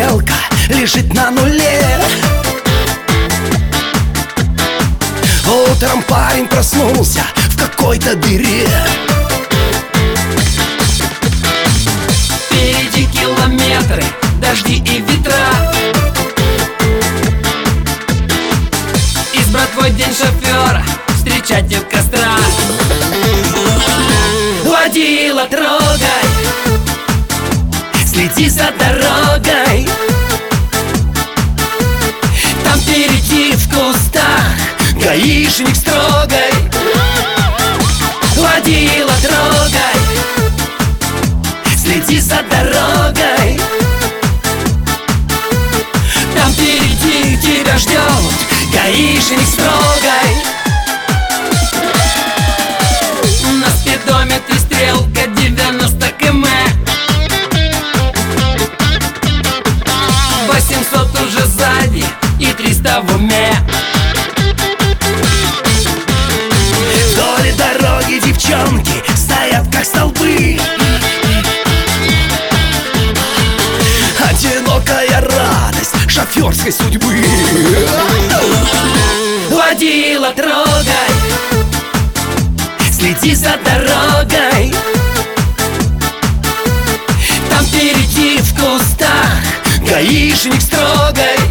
стрелка лежит на нуле. Утром парень проснулся в какой-то дыре. Впереди километры, дожди и ветра. Избран твой день шофера, встречать у костра. Водила, трогай, Следи за дорогой. там впереди в кустах Гаишник строгой. водила, трогай. Следи за дорогой. Там впереди тебя ждет Гаишник строгой. на спидометре стрелка 90 км. 800 уже сзади и 300 в уме. Вдоль дороги девчонки стоят как столбы. Одинокая радость шоферской судьбы. Водила, трогай, Следи за дорогой. там впереди в кустах Гаишник строгой.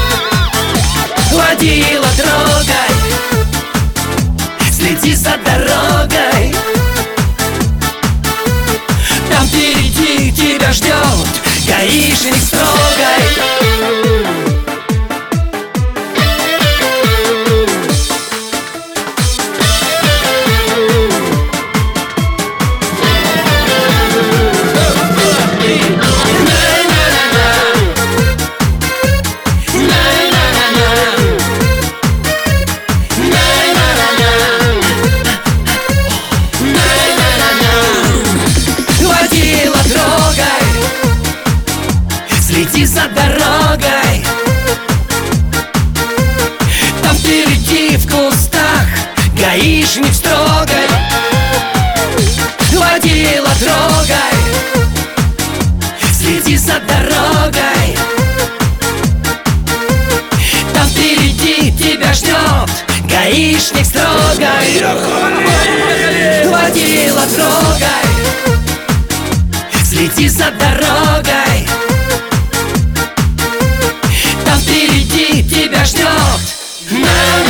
водила, трогай. Следи за дорогой. Там впереди тебя ждет Гаишник строгой. водила, трогай. Следи за дорогой. Там впереди в кустах Гаишник строгой. водила, трогай. Следи за дорогой. Там впереди тебя ждет Гаишник строгой. водила, трогай. Следи за дорогой. Там впереди тебя ждет